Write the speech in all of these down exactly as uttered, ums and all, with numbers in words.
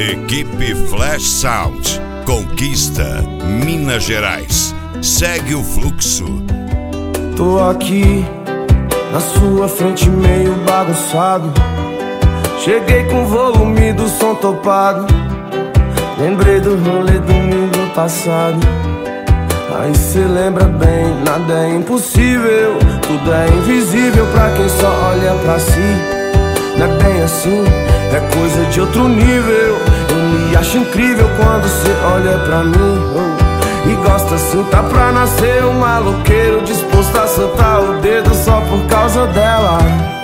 Equipe Flash Sound conquista Minas Gerais. Segue o fluxo. Tô aqui na sua frente meio bagunçado. Cheguei com o volume do som topado. Lembrei do rolê domingo passado. Aí cê lembra bem, nada é impossível. Tudo é invisível pra quem só olha pra si. Não é bem assim, é coisa de outro nível. Eu me acho incrível quando cê olha pra mim, oh. E gosta assim, tá pra nascer um maloqueiro disposto a soltar o dedo só por causa dela.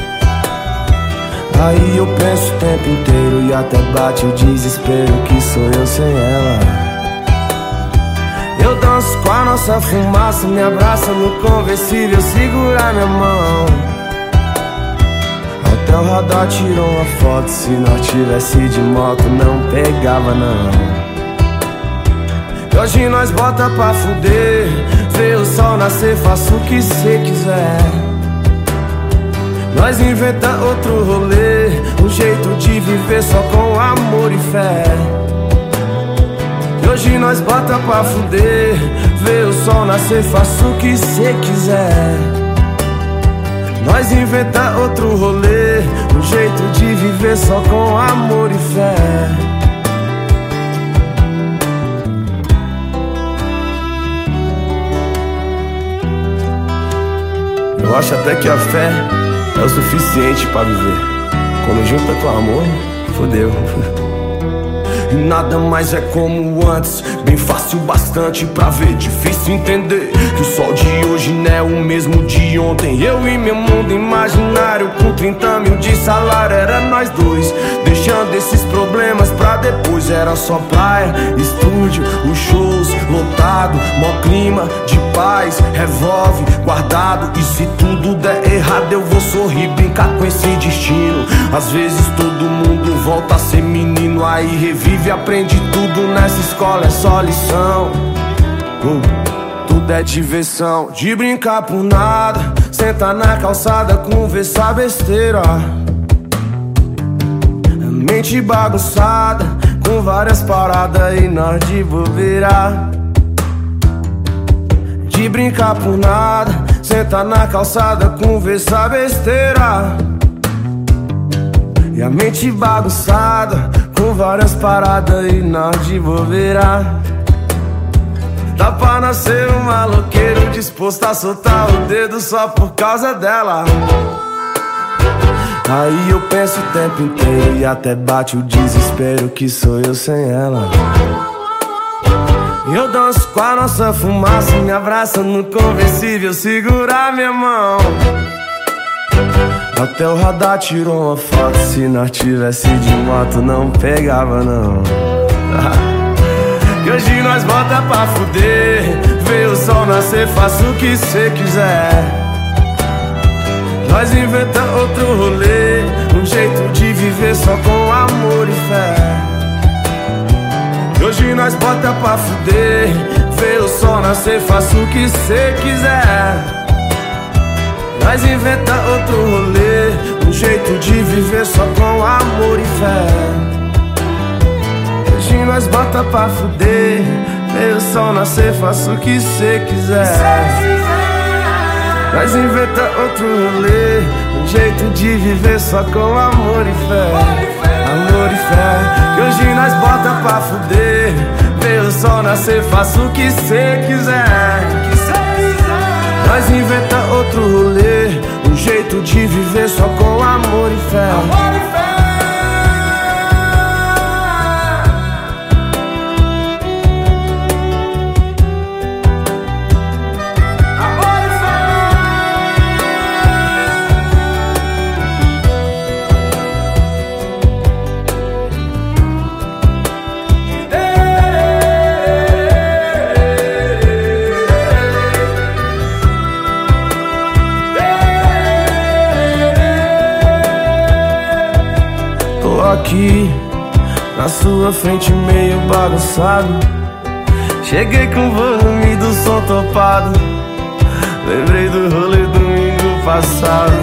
Aí eu penso o tempo inteiro e até bate o desespero que sou eu sem ela. Eu danço com a nossa fumaça, me abraça no conversível, segura minha mão. Até o radar tirou uma foto, se nós tivesse de moto não pegava não. E hoje nós bota pra fuder, vê o sol nascer, faça o que cê quiser. Nós inventa outro rolê, um jeito de viver só com amor e fé. E hoje nós bota pra fuder, vê o sol nascer, faça o que cê quiser. Nós inventa outro rolê, um jeito de viver só com amor e fé. Eu acho até que a fé é o suficiente pra viver. Quando junta com amor, fodeu. E nada mais é como antes, bem fácil bastante pra ver. Difícil entender que o sol de hoje não é o mesmo de ontem. Eu e meu mundo imaginário com trinta mil de salário, era nós dois, deixando esses problemas pra depois. Era só praia, estúdio, os shows lotado, mó clima de paz, revólver guardado. E se tudo der errado eu vou sorrir, brincar com esse destino. Às vezes todo mundo volta a ser menino, aí revive, aprende tudo nessa escola, é só lição. uh, Tudo é diversão, de brincar por nada. Senta na calçada, conversar besteira. Mente bagunçada, com várias paradas e nós de bobeira. De brincar por nada, senta na calçada, conversar besteira. E a mente bagunçada, com várias paradas e nós de bobeira. Dá pra nascer um maloqueiro disposto a soltar o dedo só por causa dela. Aí eu penso o tempo inteiro e até bate o desespero que sou eu sem ela. Eu danço com a nossa fumaça, me abraça no conversível, segura minha mão. Até o radar tirou uma foto, se nós tivesse de moto não pegava não. E hoje nós bota pra fuder, vê o sol nascer, faça o que cê quiser. Nós inventa outro rolê, um jeito de viver só com amor e fé. E hoje nós bota pra fuder, vê o sol nascer, faça o que cê quiser. Nós inventa outro rolê, um jeito de viver só com amor e fé. Hoje nós bota pra fuder, vê o sol nascer, faça o que cê quiser. Nós inventa outro rolê, um jeito de viver só com amor e fé. Amor e fé. Que hoje nós bota pra fuder, vê o sol nascer, faça o que cê quiser. Nós inventa outro rolê, um jeito de viver só com amor e fé. Amor e fé. Aqui na sua frente meio bagunçado. Cheguei com o volume do som topado. Lembrei do rolê domingo passado.